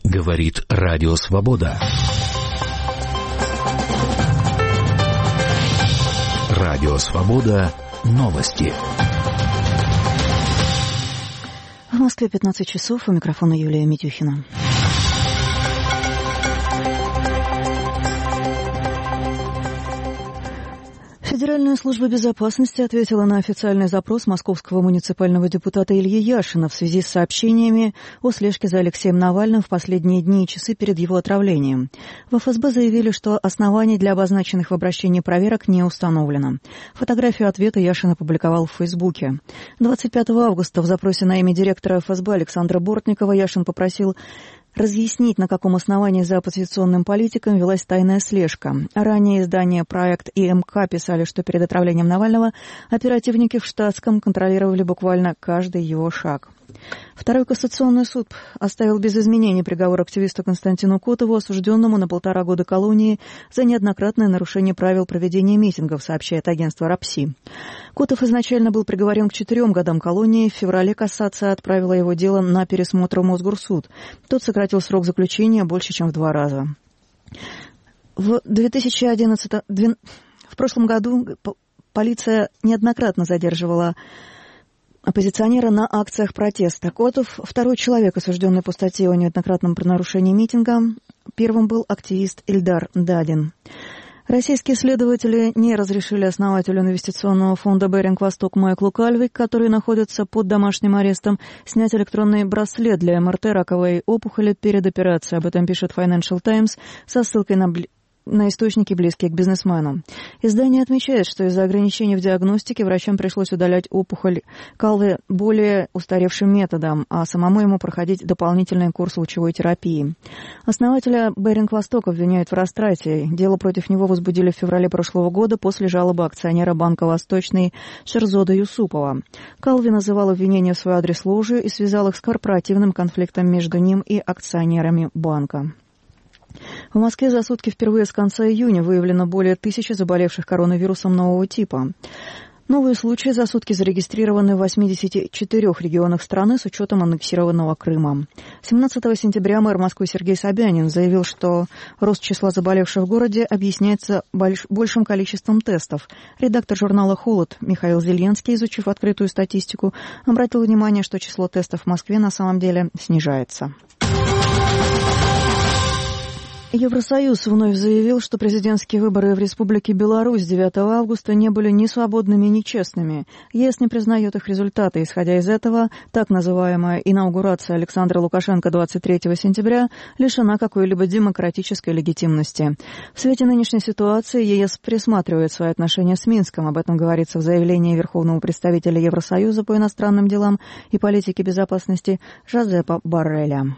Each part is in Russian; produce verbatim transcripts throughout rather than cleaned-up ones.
Говорит Радио Свобода. Радио Свобода. Новости. В Москве пятнадцать часов. У микрофона Юлия Митюхина. Федеральная служба безопасности ответила на официальный запрос московского муниципального депутата Ильи Яшина в связи с сообщениями о слежке за Алексеем Навальным в последние дни и часы перед его отравлением. В эф эс бэ заявили, что оснований для обозначенных в обращении проверок не установлено. Фотографию ответа Яшин опубликовал в Фейсбуке. двадцать пятого августа в запросе на имя директора эф эс бэ Александра Бортникова Яшин попросил разъяснить, на каком основании за оппозиционным политиком велась тайная слежка. Ранее издание «Проект» и эм ка писали, что перед отравлением Навального оперативники в штатском контролировали буквально каждый его шаг. Второй кассационный суд оставил без изменений приговор активисту Константину Котову, осужденному на полтора года колонии за неоднократное нарушение правил проведения митингов, сообщает агентство РАПСИ. Котов изначально был приговорен к четырем годам колонии. В феврале кассация отправила его дело на пересмотр в Мосгорсуд. Тот сократил срок заключения больше, чем в два раза. В две тысячи одиннадцатом, в прошлом году полиция неоднократно задерживала оппозиционера на акциях протеста. Котов – второй человек, осужденный по статье о неоднократном нарушении митинга. Первым был активист Ильдар Дадин. Российские следователи не разрешили основателю инвестиционного фонда «Беринг Восток» Майклу Кальвик, который находится под домашним арестом, снять электронный браслет для эм эр тэ раковой опухоли перед операцией. Об этом пишет Financial Times со ссылкой на на источники, близкие к бизнесмену. Издание отмечает, что из-за ограничений в диагностике врачам пришлось удалять опухоль Калвы более устаревшим методом, а самому ему проходить дополнительный курс лучевой терапии. Основателя «Беринг Восток» обвиняют в растрате. Дело против него возбудили в феврале прошлого года после жалобы акционера банка «Восточный» Шерзода Юсупова. Калви называл обвинения в свой адрес ложью и связал их с корпоративным конфликтом между ним и акционерами банка. В Москве за сутки впервые с конца июня выявлено более тысячи заболевших коронавирусом нового типа. Новые случаи за сутки зарегистрированы в восьмидесяти четырёх регионах страны с учетом аннексированного Крыма. семнадцатого сентября мэр Москвы Сергей Собянин заявил, что рост числа заболевших в городе объясняется больш- большим количеством тестов. Редактор журнала «Холод» Михаил Зеленский, изучив открытую статистику, обратил внимание, что число тестов в Москве на самом деле снижается. Евросоюз вновь заявил, что президентские выборы в Республике Беларусь девятого августа не были ни свободными, ни честными. ЕС не признает их результаты. Исходя из этого, так называемая инаугурация Александра Лукашенко двадцать третьего сентября лишена какой-либо демократической легитимности. В свете нынешней ситуации ЕС присматривает свои отношения с Минском. Об этом говорится в заявлении Верховного представителя Евросоюза по иностранным делам и политике безопасности Жозепа Борреля.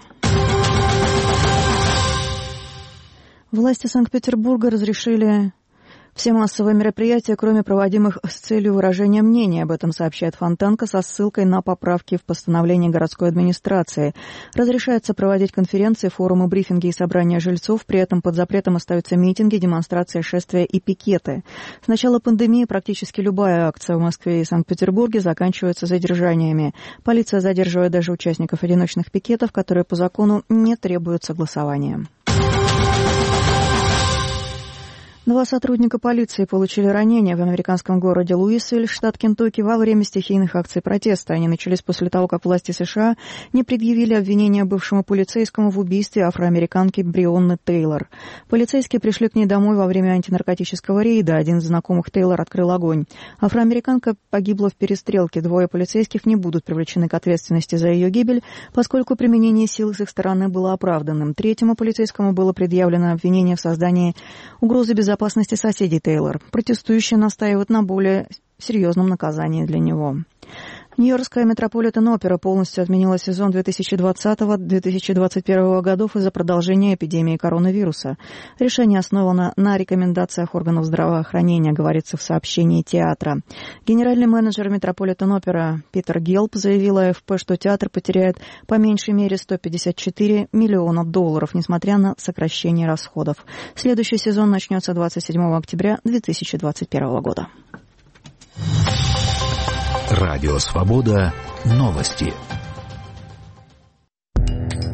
Власти Санкт-Петербурга разрешили все массовые мероприятия, кроме проводимых с целью выражения мнения. Об этом сообщает Фонтанка со ссылкой на поправки в постановлении городской администрации. Разрешается проводить конференции, форумы, брифинги и собрания жильцов. При этом под запретом остаются митинги, демонстрации, шествия и пикеты. С начала пандемии практически любая акция в Москве и Санкт-Петербурге заканчивается задержаниями. Полиция задерживает даже участников одиночных пикетов, которые по закону не требуют согласования. Два сотрудника полиции получили ранения в американском городе Луисвилл, штат Кентукки, во время стихийных акций протеста. Они начались после того, как власти США не предъявили обвинения бывшему полицейскому в убийстве афроамериканки Брионны Тейлор. Полицейские пришли к ней домой во время антинаркотического рейда. Один из знакомых Тейлор открыл огонь. Афроамериканка погибла в перестрелке. Двое полицейских не будут привлечены к ответственности за ее гибель, поскольку применение сил с их стороны было оправданным. Третьему полицейскому было предъявлено обвинение в создании угрозы безопасности безопасности соседей Тейлор. Протестующие настаивают на более серьезном наказании для него. Нью-Йоркская Метрополитен-опера полностью отменила сезон две тысячи двадцатого — две тысячи двадцать первого годов из-за продолжения эпидемии коронавируса. Решение основано на рекомендациях органов здравоохранения, говорится в сообщении театра. Генеральный менеджер Метрополитен-опера Питер Гелп заявил а эф пэ, что театр потеряет по меньшей мере сто пятьдесят четыре миллиона долларов, несмотря на сокращение расходов. Следующий сезон начнется двадцать седьмого октября две тысячи двадцать первого года. Радио Свобода. Новости.